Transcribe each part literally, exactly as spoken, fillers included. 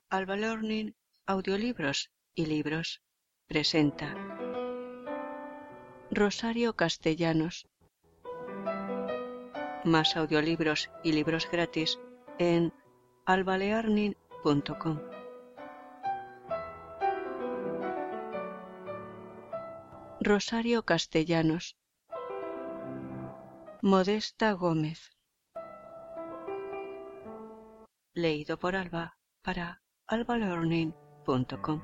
Alba Learning, audiolibros y libros, presenta Rosario Castellanos. Más audiolibros y libros gratis en albalearning punto com. Rosario Castellanos. Modesta Gómez. Leído por Alba para albalearning punto com.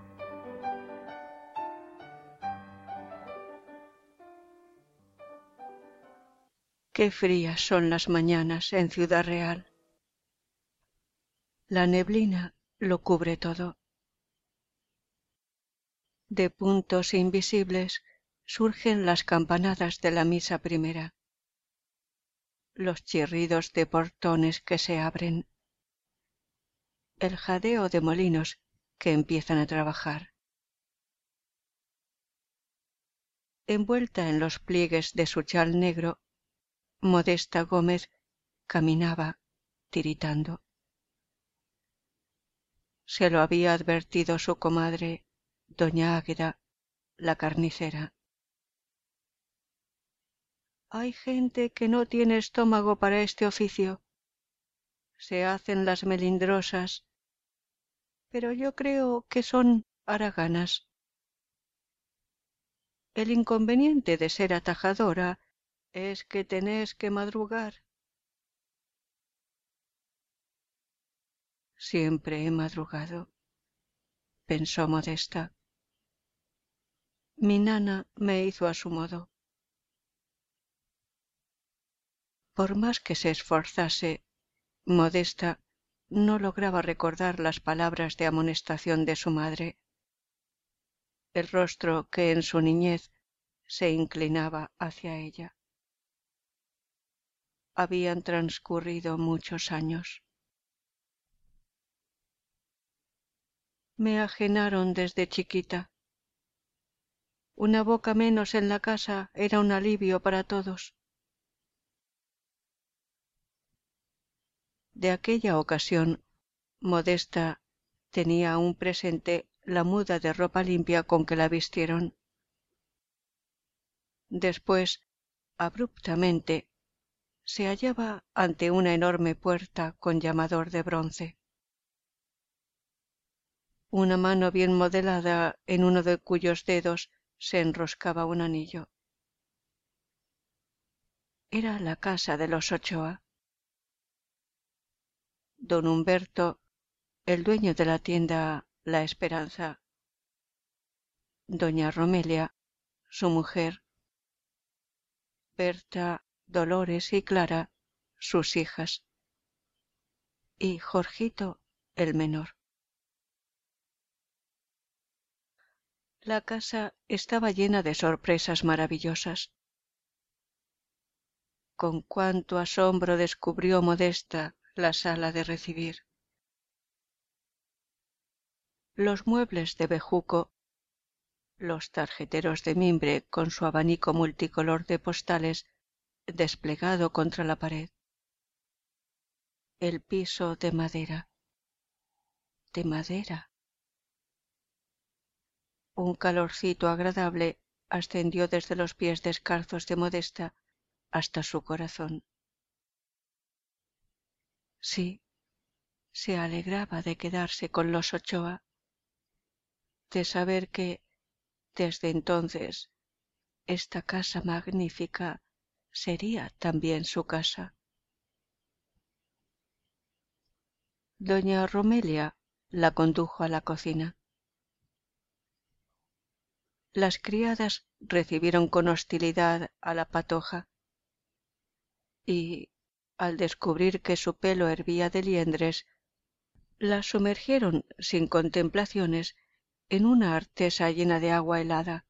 Qué frías son las mañanas en Ciudad Real. La neblina lo cubre todo. De puntos invisibles surgen las campanadas de la misa primera, los chirridos de portones que se abren, el jadeo de molinos que empiezan a trabajar. Envuelta en los pliegues de su chal negro, Modesta Gómez caminaba tiritando. Se lo había advertido su comadre, doña Águeda, la carnicera. Hay gente que no tiene estómago para este oficio. Se hacen las melindrosas, pero yo creo que son haraganas. El inconveniente de ser atajadora es que tenés que madrugar. Siempre he madrugado, pensó Modesta. Mi nana me hizo a su modo. Por más que se esforzase, Modesta no lograba recordar las palabras de amonestación de su madre. El rostro que en su niñez se inclinaba hacia ella. Habían transcurrido muchos años. Me ajenaron desde chiquita. Una boca menos en la casa era un alivio para todos. De aquella ocasión, Modesta tenía aún presente la muda de ropa limpia con que la vistieron. Después, abruptamente, se hallaba ante una enorme puerta con llamador de bronce. Una mano bien modelada en uno de cuyos dedos se enroscaba un anillo. Era la casa de los Ochoa. Don Humberto, el dueño de la tienda La Esperanza, doña Romelia, su mujer, Berta, Dolores y Clara, sus hijas, y Jorgito, el menor. La casa estaba llena de sorpresas maravillosas. Con cuánto asombro descubrió Modesta la sala de recibir. Los muebles de bejuco, los tarjeteros de mimbre con su abanico multicolor de postales desplegado contra la pared, el piso de madera, de madera. Un calorcito agradable ascendió desde los pies descalzos de Modesta hasta su corazón. Sí, se alegraba de quedarse con los Ochoa, de saber que, desde entonces, esta casa magnífica sería también su casa. Doña Romelia la condujo a la cocina. Las criadas recibieron con hostilidad a la patoja y, al descubrir que su pelo hervía de liendres, la sumergieron sin contemplaciones en una artesa llena de agua helada.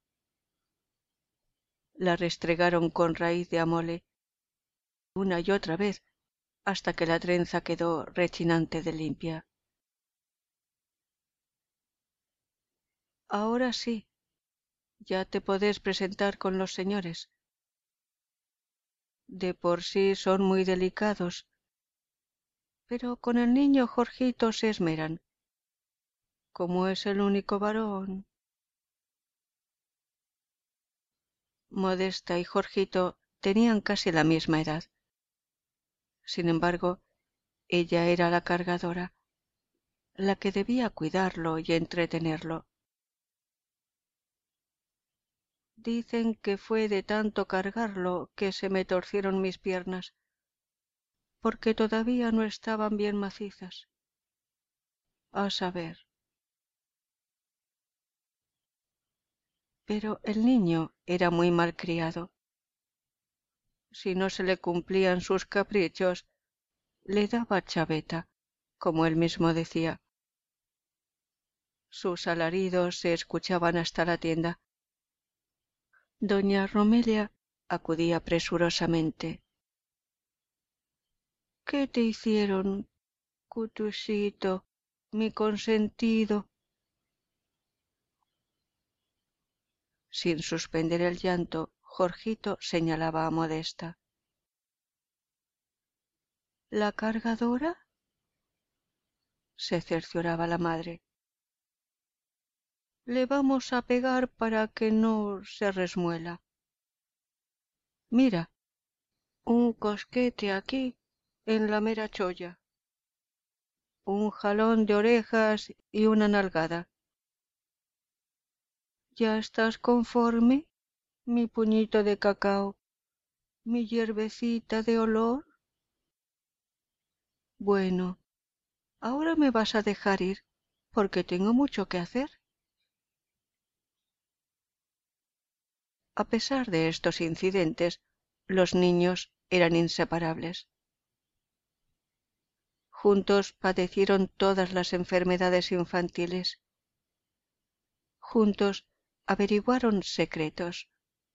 La restregaron con raíz de amole una y otra vez hasta que la trenza quedó rechinante de limpia. Ahora sí, ya te podés presentar con los señores. De por sí son muy delicados, pero con el niño Jorgito se esmeran. como es el único varón. Modesta y Jorgito tenían casi la misma edad. Sin embargo, ella era la cargadora, la que debía cuidarlo y entretenerlo. Dicen que fue de tanto cargarlo que se me torcieron mis piernas, porque todavía no estaban bien macizas. A saber. Pero el niño era muy malcriado. Si no se le cumplían sus caprichos, le daba chaveta, como él mismo decía. Sus alaridos se escuchaban hasta la tienda. Doña Romelia acudía presurosamente. ¿Qué te hicieron, cutucito, mi consentido? Sin suspender el llanto, Jorgito señalaba a Modesta. ¿La cargadora? Se cercioraba la madre. Le vamos a pegar para que no se resmuela. Mira, un cosquete aquí, en la mera cholla, un jalón de orejas y una nalgada. ¿Ya estás conforme, mi puñito de cacao, mi hierbecita de olor? Bueno, ahora me vas a dejar ir, porque tengo mucho que hacer. A pesar de estos incidentes, los niños eran inseparables. Juntos padecieron todas las enfermedades infantiles. Juntos averiguaron secretos.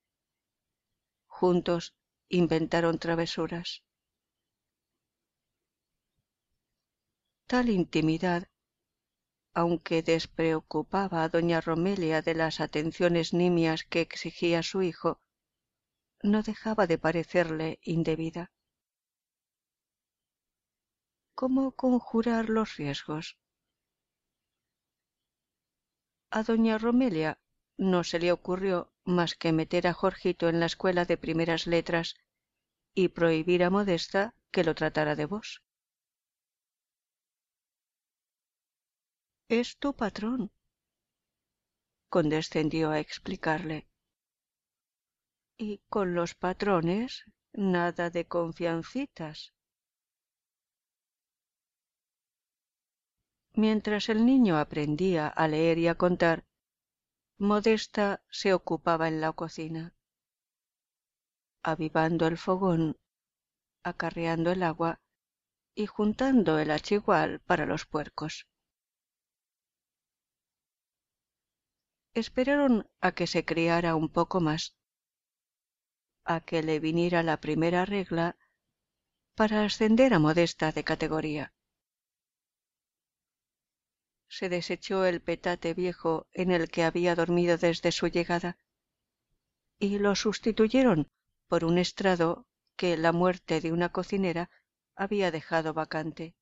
Juntos inventaron travesuras. Tal intimidad, aunque despreocupaba a doña Romelia de las atenciones nimias que exigía su hijo, no dejaba de parecerle indebida. ¿Cómo conjurar los riesgos? A doña Romelia no se le ocurrió más que meter a Jorgito en la escuela de primeras letras y prohibir a Modesta que lo tratara de vos. Es tu patrón, condescendió a explicarle. Y con los patrones nada de confiancitas. Mientras el niño aprendía a leer y a contar, Modesta se ocupaba en la cocina, avivando el fogón, acarreando el agua y juntando el achigual para los puercos. Esperaron a que se criara un poco más, a que le viniera la primera regla para ascender a Modesta de categoría. Se desechó el petate viejo en el que había dormido desde su llegada y lo sustituyeron por un estrado que la muerte de una cocinera había dejado vacante.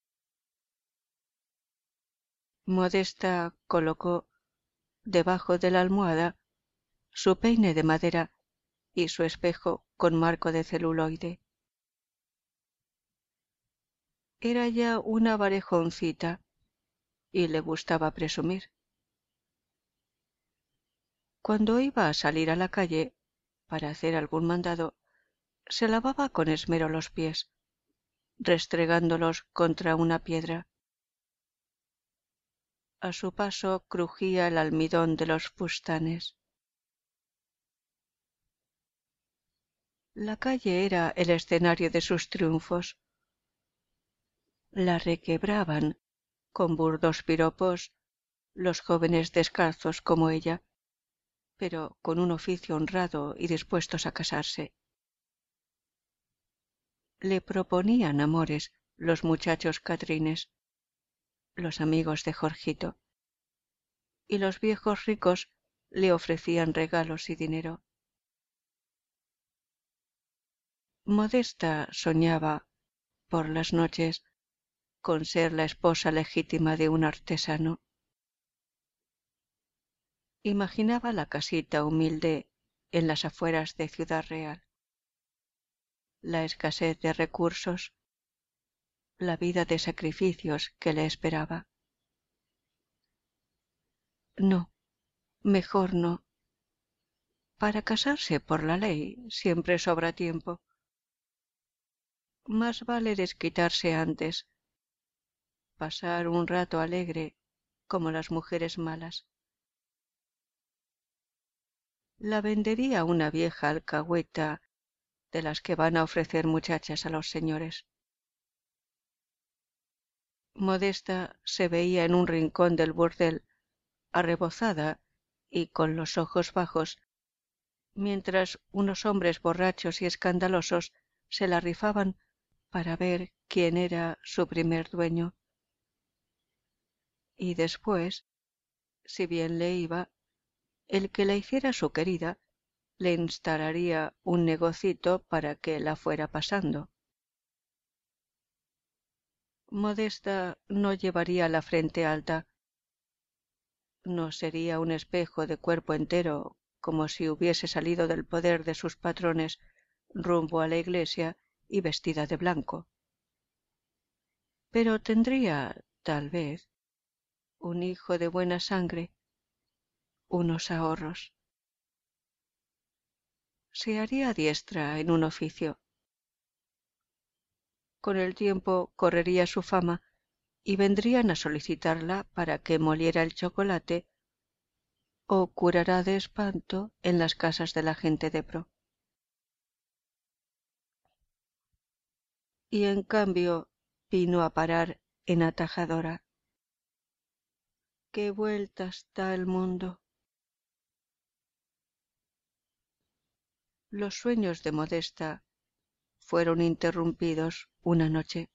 Modesta colocó debajo de la almohada su peine de madera y su espejo con marco de celuloide. Era ya una varejoncita y le gustaba presumir. Cuando iba a salir a la calle para hacer algún mandado, se lavaba con esmero los pies, restregándolos contra una piedra. A su paso crujía el almidón de los fustanes. La calle era el escenario de sus triunfos. La requebraban, con burdos piropos, los jóvenes descalzos como ella, pero con un oficio honrado y dispuestos a casarse. Le proponían amores los muchachos catrines, los amigos de Jorgito, y los viejos ricos le ofrecían regalos y dinero. Modesta soñaba, por las noches, con ser la esposa legítima de un artesano. Imaginaba la casita humilde en las afueras de Ciudad Real, la escasez de recursos, la vida de sacrificios que le esperaba. No, mejor no. Para casarse por la ley siempre sobra tiempo. Más vale desquitarse antes, pasar un rato alegre como las mujeres malas. La vendería una vieja alcahueta de las que van a ofrecer muchachas a los señores. Modesta se veía en un rincón del burdel, arrebozada y con los ojos bajos, mientras unos hombres borrachos y escandalosos se la rifaban para ver quién era su primer dueño. Y después, si bien le iba, el que la hiciera su querida le instalaría un negocito para que la fuera pasando. Modesta no llevaría la frente alta, no sería un espejo de cuerpo entero, como si hubiese salido del poder de sus patrones rumbo a la iglesia y vestida de blanco. Pero tendría, tal vez, un hijo de buena sangre, unos ahorros. Se haría diestra en un oficio. Con el tiempo correría su fama y vendrían a solicitarla para que moliera el chocolate o curara de espanto en las casas de la gente de pro. Y en cambio vino a parar en Atajadora. ¡Qué vueltas da el mundo! Los sueños de Modesta fueron interrumpidos una noche.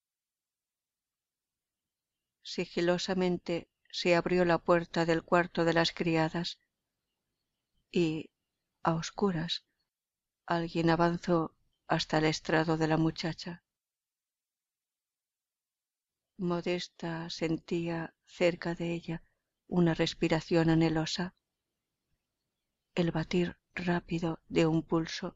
Sigilosamente se abrió la puerta del cuarto de las criadas y, a oscuras, alguien avanzó hasta el estrado de la muchacha. Modesta sentía cerca de ella una respiración anhelosa, el batir rápido de un pulso.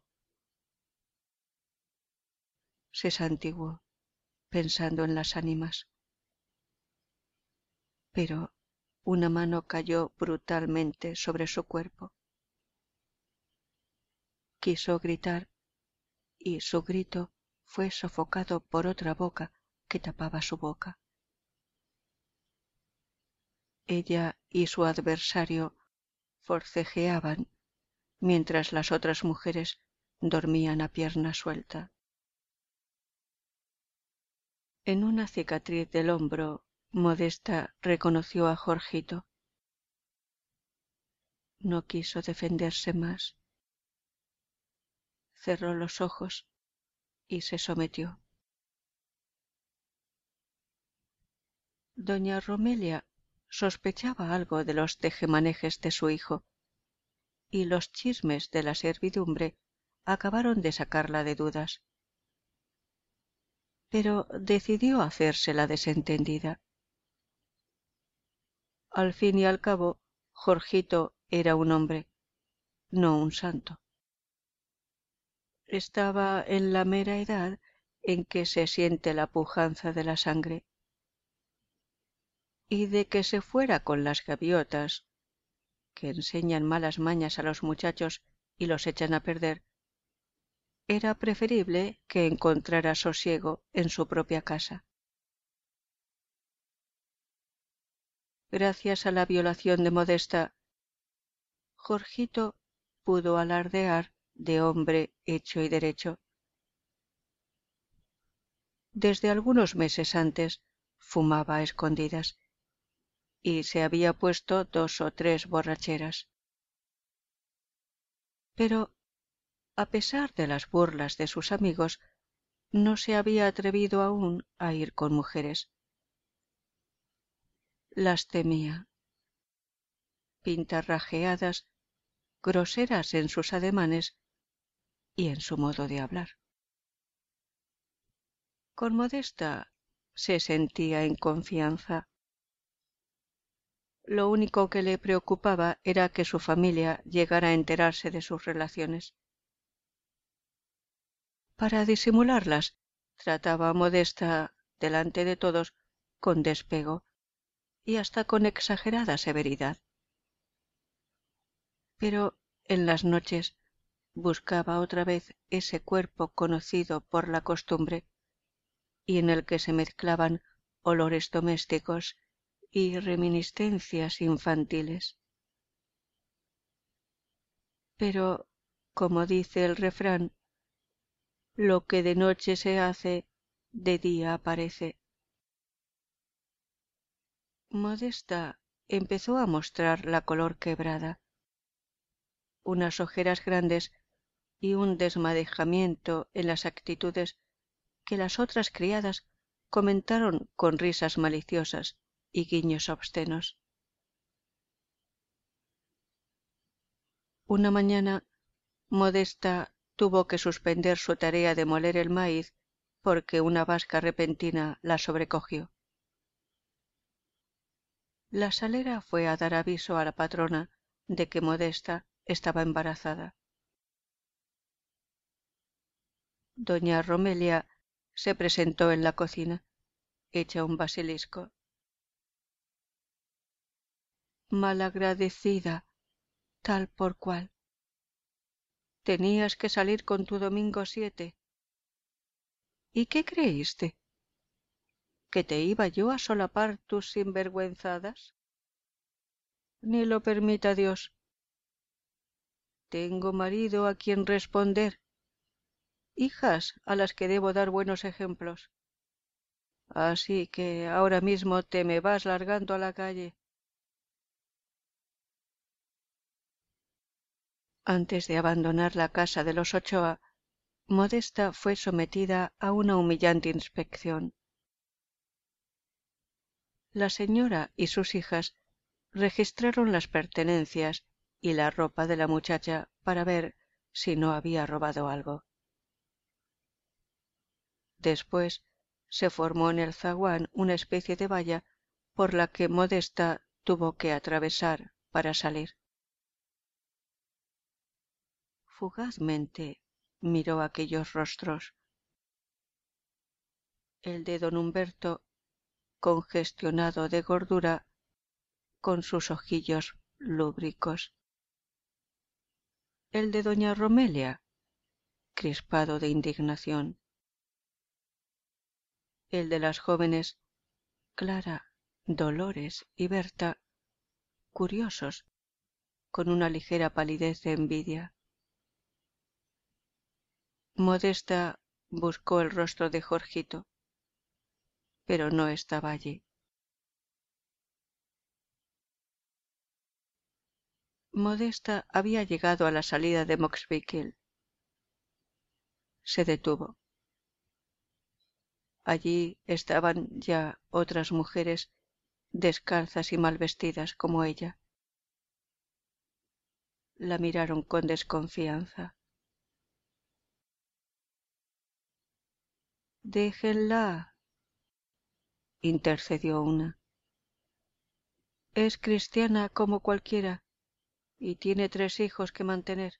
Se santiguó pensando en las ánimas. Pero una mano cayó brutalmente sobre su cuerpo. Quiso gritar y su grito fue sofocado por otra boca que tapaba su boca. Ella y su adversario forcejeaban mientras las otras mujeres dormían a pierna suelta. En una cicatriz del hombro, Modesta reconoció a Jorgito. No quiso defenderse más. Cerró los ojos y se sometió. Doña Romelia sospechaba algo de los tejemanejes de su hijo, y los chismes de la servidumbre acabaron de sacarla de dudas. Pero decidió hacerse la desentendida. Al fin y al cabo, Jorgito era un hombre, no un santo. Estaba en la mera edad en que se siente la pujanza de la sangre, y de que se fuera con las gaviotas, que enseñan malas mañas a los muchachos y los echan a perder, era preferible que encontrara sosiego en su propia casa. Gracias a la violación de Modesta, Jorgito pudo alardear de hombre hecho y derecho. Desde algunos meses antes fumaba a escondidas y se había puesto dos o tres borracheras. Pero, a pesar de las burlas de sus amigos, no se había atrevido aún a ir con mujeres. Las temía. Pintarrajeadas, groseras en sus ademanes y en su modo de hablar. Con Modesta se sentía en confianza. lo único que le preocupaba era que su familia llegara a enterarse de sus relaciones. Para disimularlas, trataba a Modesta delante de todos con despego y hasta con exagerada severidad. Pero en las noches buscaba otra vez ese cuerpo conocido por la costumbre y en el que se mezclaban olores domésticos y reminiscencias infantiles. Pero, como dice el refrán, lo que de noche se hace, de día aparece. Modesta empezó a mostrar la color quebrada, unas ojeras grandes y un desmadejamiento en las actitudes que las otras criadas comentaron con risas maliciosas y guiños obscenos. Una mañana Modesta tuvo que suspender su tarea de moler el maíz porque una basca repentina la sobrecogió. La salera fue a dar aviso a la patrona de que Modesta estaba embarazada. Doña Romelia se presentó en la cocina, hecha un basilisco. Malagradecida, tal por cual. Tenías que salir con tu domingo siete. ¿Y qué creíste? ¿Que te iba yo a solapar tus sinvergüenzadas? Ni lo permita Dios. Tengo marido a quien responder, hijas a las que debo dar buenos ejemplos. Así que ahora mismo te me vas largando a la calle. Antes de abandonar la casa de los Ochoa, Modesta fue sometida a una humillante inspección. La señora y sus hijas registraron las pertenencias y la ropa de la muchacha para ver si no había robado algo. Después se formó en el zaguán una especie de valla por la que Modesta tuvo que atravesar para salir. Fugazmente miró aquellos rostros. El de don Humberto, congestionado de gordura, con sus ojillos lúbricos. El de doña Romelia, crispado de indignación. El de las jóvenes Clara, Dolores y Berta, curiosos, con una ligera palidez de envidia. Modesta buscó el rostro de Jorgito, pero no estaba allí. Modesta había llegado a la salida de Moxbickle. Se detuvo. Allí estaban ya otras mujeres descalzas y mal vestidas como ella. La miraron con desconfianza. «Déjenla», intercedió una. «Es cristiana como cualquiera y tiene tres hijos que mantener».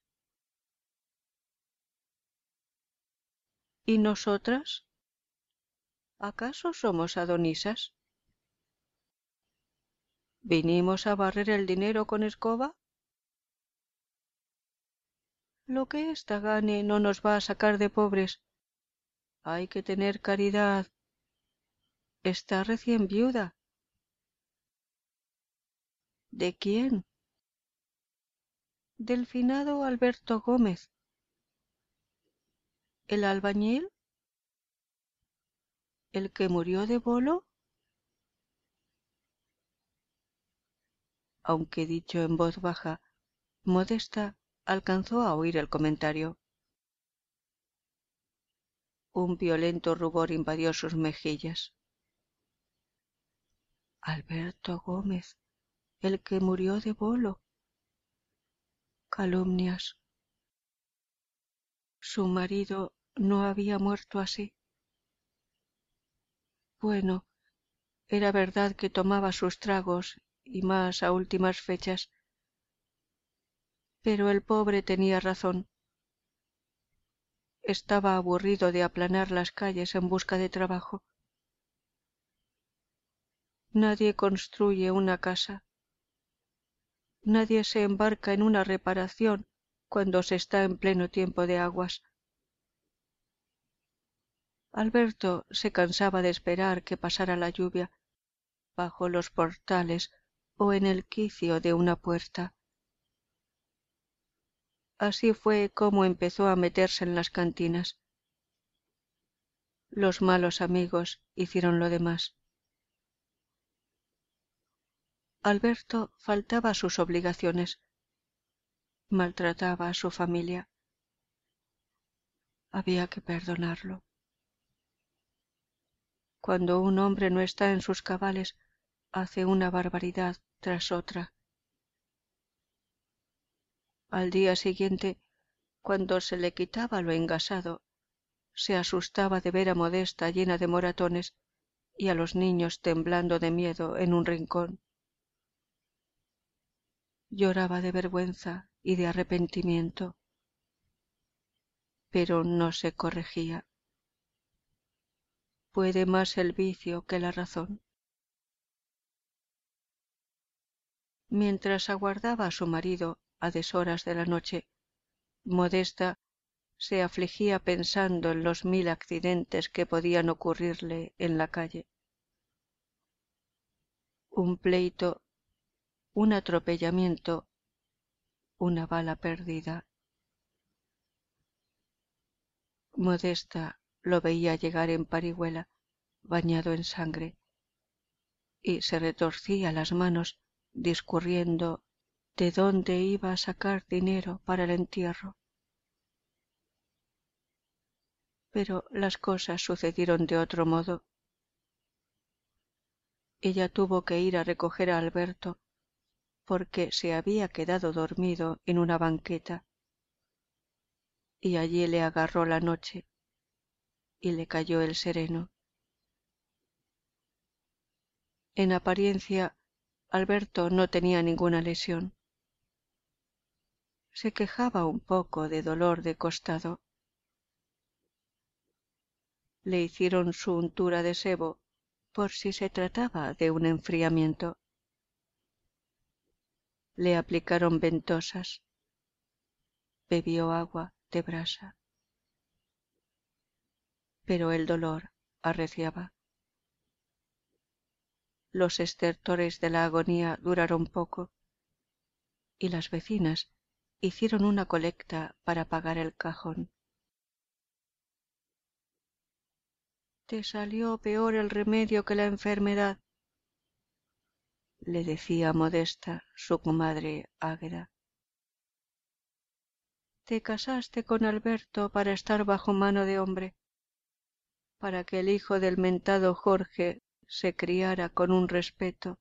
«¿Y nosotras? ¿Acaso somos adonisas? ¿Vinimos a barrer el dinero con escoba? Lo que ésta gane no nos va a sacar de pobres. Hay que tener caridad. Está recién viuda». «¿De quién?» «Del finado Alberto Gómez». «¿El albañil? ¿El que murió de bolo?» Aunque dicho en voz baja, Modesta alcanzó a oír el comentario. Un violento rubor invadió sus mejillas. «Alberto Gómez, el que murió de bolo». Calumnias. Su marido no había muerto así. Bueno, era verdad que tomaba sus tragos y más a últimas fechas. Pero el pobre tenía razón. Estaba aburrido de aplanar las calles en busca de trabajo. Nadie construye una casa. Nadie se embarca en una reparación cuando se está en pleno tiempo de aguas. Alberto se cansaba de esperar que pasara la lluvia bajo los portales o en el quicio de una puerta. Así fue como empezó a meterse en las cantinas. Los malos amigos hicieron lo demás. Alberto faltaba a sus obligaciones, maltrataba a su familia. Había que perdonarlo. Cuando un hombre no está en sus cabales, hace una barbaridad tras otra. Al día siguiente, cuando se le quitaba lo engasado, se asustaba de ver a Modesta llena de moratones y a los niños temblando de miedo en un rincón. Lloraba de vergüenza y de arrepentimiento, pero no se corregía. Puede más el vicio que la razón. Mientras aguardaba a su marido a deshoras de la noche, Modesta se afligía pensando en los mil accidentes que podían ocurrirle en la calle. Un pleito, un atropellamiento, una bala perdida. Modesta lo veía llegar en parihuela, bañado en sangre, y se retorcía las manos discurriendo de dónde iba a sacar dinero para el entierro. Pero las cosas sucedieron de otro modo. Ella tuvo que ir a recoger a Alberto porque se había quedado dormido en una banqueta, y allí le agarró la noche y le cayó el sereno. En apariencia, Alberto no tenía ninguna lesión. Se quejaba un poco de dolor de costado. Le hicieron su untura de sebo por si se trataba de un enfriamiento. Le aplicaron ventosas. Bebió agua de brasa. Pero el dolor arreciaba. Los estertores de la agonía duraron poco, y las vecinas hicieron una colecta para pagar el cajón. «Te salió peor el remedio que la enfermedad», le decía Modesta su comadre Águeda. «Te casaste con Alberto para estar bajo mano de hombre, para que el hijo del mentado Jorge se criara con un respeto.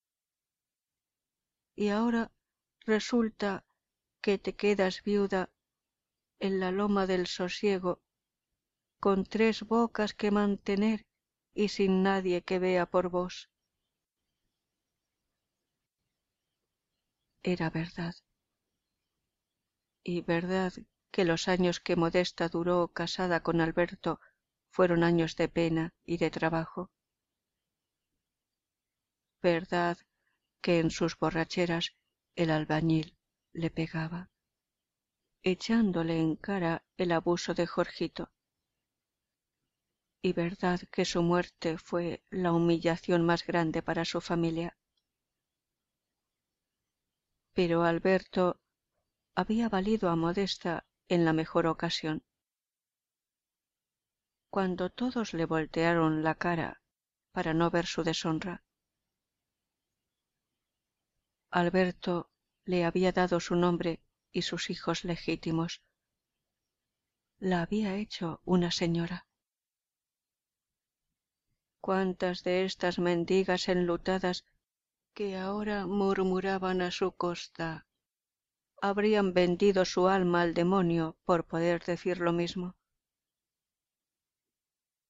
Y ahora resulta que te quedas viuda en la loma del sosiego, con tres bocas que mantener y sin nadie que vea por vos». Era verdad. Y verdad que los años que Modesta duró casada con Alberto fueron años de pena y de trabajo. Verdad que en sus borracheras el albañil le pegaba, echándole en cara el abuso de Jorgito. Y verdad que su muerte fue la humillación más grande para su familia. Pero Alberto había valido a Modesta en la mejor ocasión. Cuando todos le voltearon la cara para no ver su deshonra, Alberto le había dado su nombre y sus hijos legítimos. La había hecho una señora. ¿Cuántas de estas mendigas enlutadas que ahora murmuraban a su costa habrían vendido su alma al demonio por poder decir lo mismo?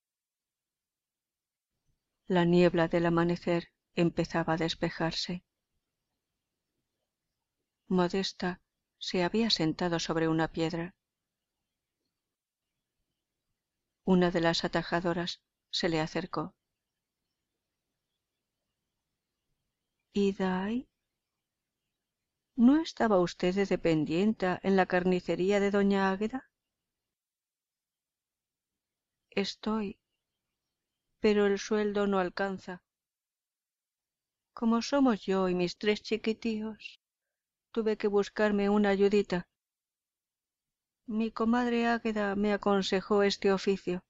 La niebla del amanecer empezaba a despejarse. Modesta se había sentado sobre una piedra. Una de las atajadoras se le acercó. —¿Iday? ¿No estaba usted de dependienta en la carnicería de doña Águeda? Estoy, pero el sueldo no alcanza. Como somos yo y mis tres chiquitíos, tuve que buscarme una ayudita. Mi comadre Águeda me aconsejó este oficio.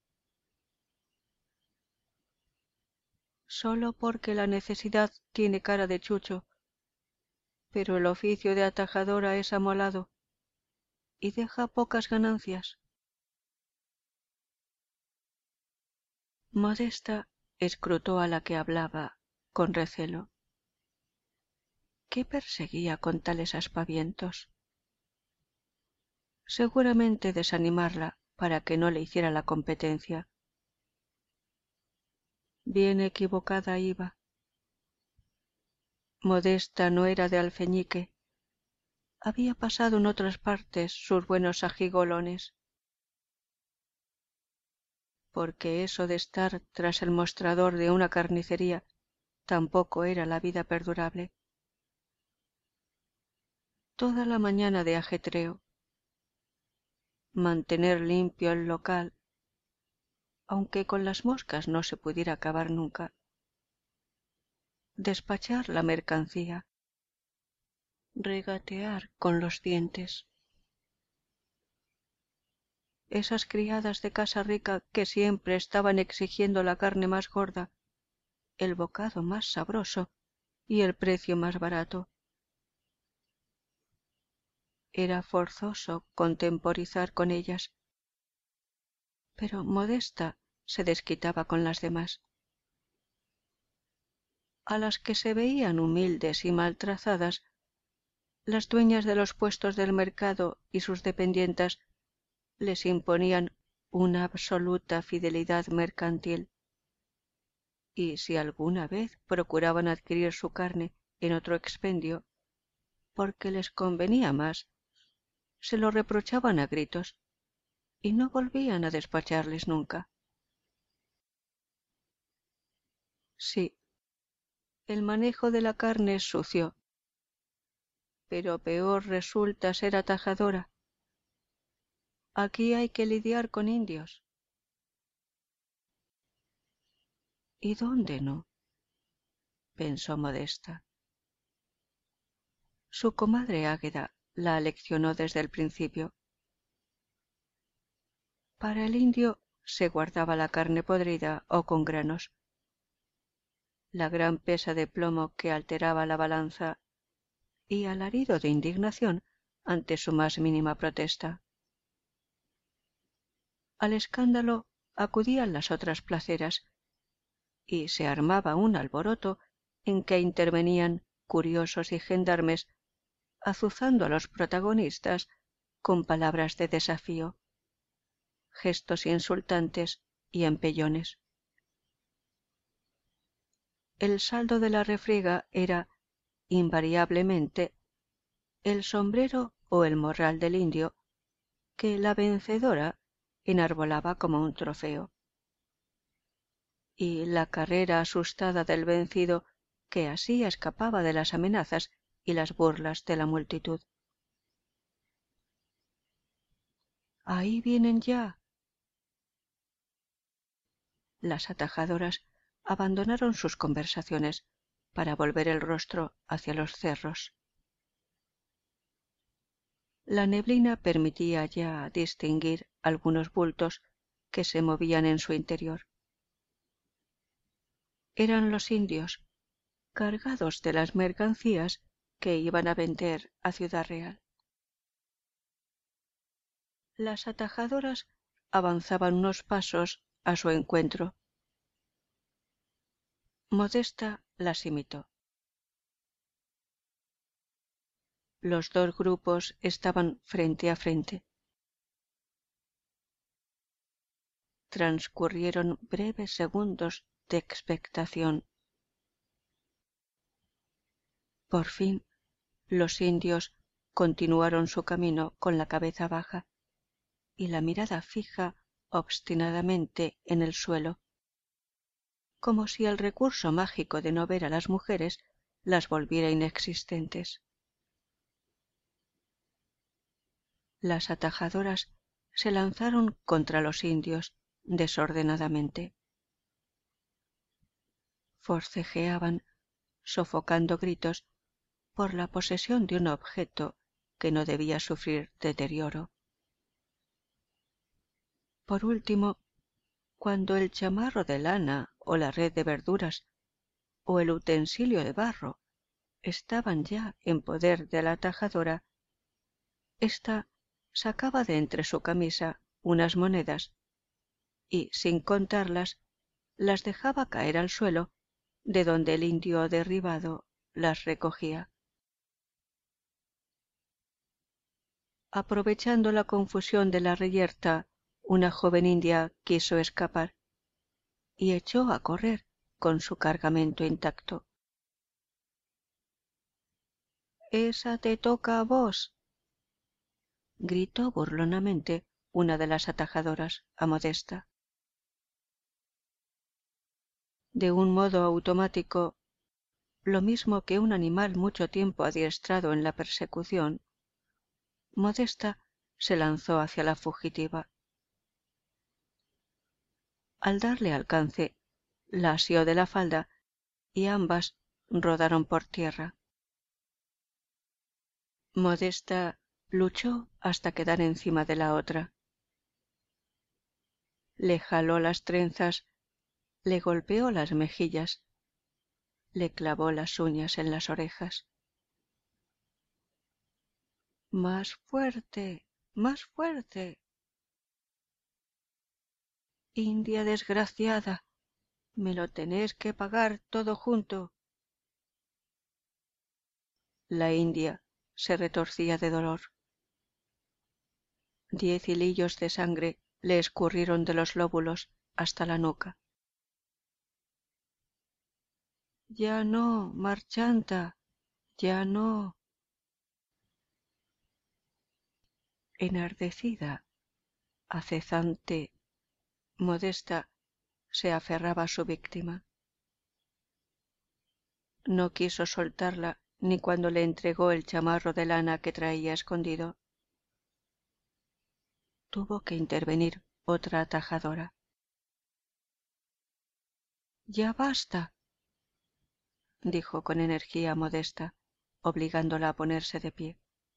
Solo porque la necesidad tiene cara de chucho, pero el oficio de atajadora es amolado y deja pocas ganancias. Modesta escrutó a la que hablaba con recelo. ¿Qué perseguía con tales aspavientos? Seguramente desanimarla para que no le hiciera la competencia. Bien equivocada iba. Modesta no era de Alfeñique. Había pasado en otras partes sus buenos ajigolones. Porque eso de estar tras el mostrador de una carnicería tampoco era la vida perdurable. Toda la mañana de ajetreo, mantener limpio el local, aunque con las moscas no se pudiera acabar nunca, despachar la mercancía, regatear con los dientes. Esas criadas de casa rica que siempre estaban exigiendo la carne más gorda, el bocado más sabroso y el precio más barato. Era forzoso contemporizar con ellas, pero Modesta se desquitaba con las demás. A las que se veían humildes y mal trazadas, las dueñas de los puestos del mercado y sus dependientas les imponían una absoluta fidelidad mercantil, y si alguna vez procuraban adquirir su carne en otro expendio, porque les convenía más, se lo reprochaban a gritos y no volvían a despacharles nunca. Sí, el manejo de la carne es sucio, pero peor resulta ser atajadora. Aquí hay que lidiar con indios. ¿Y dónde no? Pensó Modesta. Su comadre Águeda la aleccionó desde el principio. Para el indio se guardaba la carne podrida o con granos. La gran pesa de plomo que alteraba la balanza y alarido de indignación ante su más mínima protesta. Al escándalo acudían las otras placeras y se armaba un alboroto en que intervenían curiosos y gendarmes azuzando a los protagonistas con palabras de desafío, gestos insultantes y empellones. El saldo de la refriega era, invariablemente, el sombrero o el morral del indio, que la vencedora enarbolaba como un trofeo, y la carrera asustada del vencido, que así escapaba de las amenazas y las burlas de la multitud. Ahí vienen ya. Las atajadoras abandonaron sus conversaciones para volver el rostro hacia los cerros. La neblina permitía ya distinguir algunos bultos que se movían en su interior. Eran los indios, cargados de las mercancías que iban a vender a Ciudad Real. Las atajadoras avanzaban unos pasos a su encuentro. Modesta las imitó. Los dos grupos estaban frente a frente. Transcurrieron breves segundos de expectación. Por fin, los indios continuaron su camino con la cabeza baja y la mirada fija obstinadamente en el suelo, como si el recurso mágico de no ver a las mujeres las volviera inexistentes. Las atajadoras se lanzaron contra los indios desordenadamente. Forcejeaban, sofocando gritos por la posesión de un objeto que no debía sufrir deterioro. Por último, cuando el chamarro de lana o la red de verduras o el utensilio de barro estaban ya en poder de la atajadora, ésta sacaba de entre su camisa unas monedas y, sin contarlas, las dejaba caer al suelo, de donde el indio derribado las recogía. Aprovechando la confusión de la reyerta, una joven india quiso escapar y echó a correr con su cargamento intacto. —¡Esa te toca a vos! —gritó burlonamente una de las atajadoras a Modesta. De un modo automático, lo mismo que un animal mucho tiempo adiestrado en la persecución, Modesta se lanzó hacia la fugitiva. Al darle alcance, la asió de la falda y ambas rodaron por tierra. Modesta luchó hasta quedar encima de la otra. Le jaló las trenzas, le golpeó las mejillas, le clavó las uñas en las orejas. —¡Más fuerte! ¡Más fuerte! —India desgraciada, me lo tenés que pagar todo junto. La india se retorcía de dolor. Diez hilillos de sangre le escurrieron de los lóbulos hasta la nuca. —Ya no, marchanta, ya no. Enardecida, acezante, Modesta se aferraba a su víctima. No quiso soltarla ni cuando le entregó el chamarro de lana que traía escondido. Tuvo que intervenir otra atajadora. —Ya basta —dijo con energía Modesta, obligándola a ponerse de pie.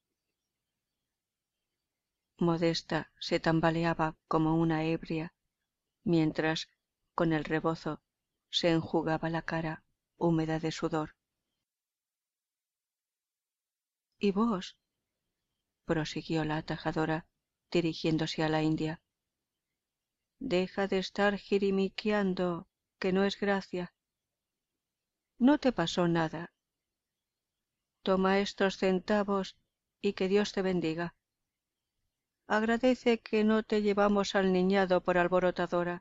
Modesta se tambaleaba como una ebria, mientras, con el rebozo, se enjugaba la cara húmeda de sudor. —¿Y vos? —prosiguió la atajadora, dirigiéndose a la india—, deja de estar jirimiqueando, que no es gracia. No te pasó nada. Toma estos centavos y que Dios te bendiga. Agradece que no te llevamos al niñado por alborotadora.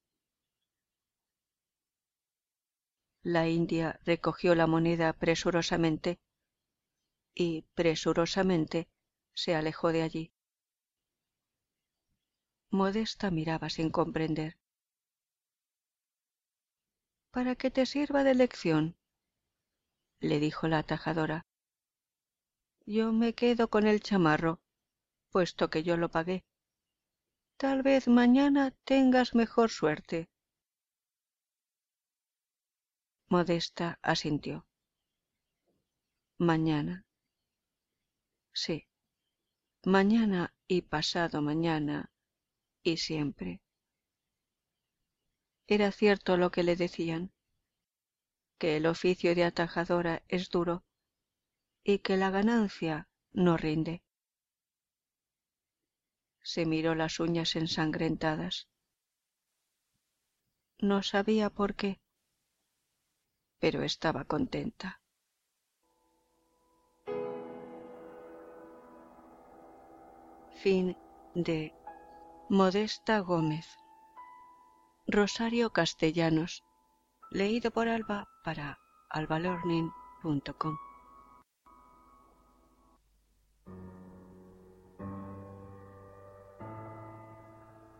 La india recogió la moneda presurosamente y presurosamente se alejó de allí. Modesta miraba sin comprender. —Para que te sirva de lección —le dijo la atajadora—, yo me quedo con el chamarro, puesto que yo lo pagué. Tal vez mañana tengas mejor suerte. Modesta asintió. Mañana. Sí, mañana y pasado mañana y siempre. Era cierto lo que le decían, que el oficio de atajadora es duro y que la ganancia no rinde. Se miró las uñas ensangrentadas. No sabía por qué, pero estaba contenta. Fin de Modesta Gómez. Rosario Castellanos. Leído por Alba para alba learning punto com.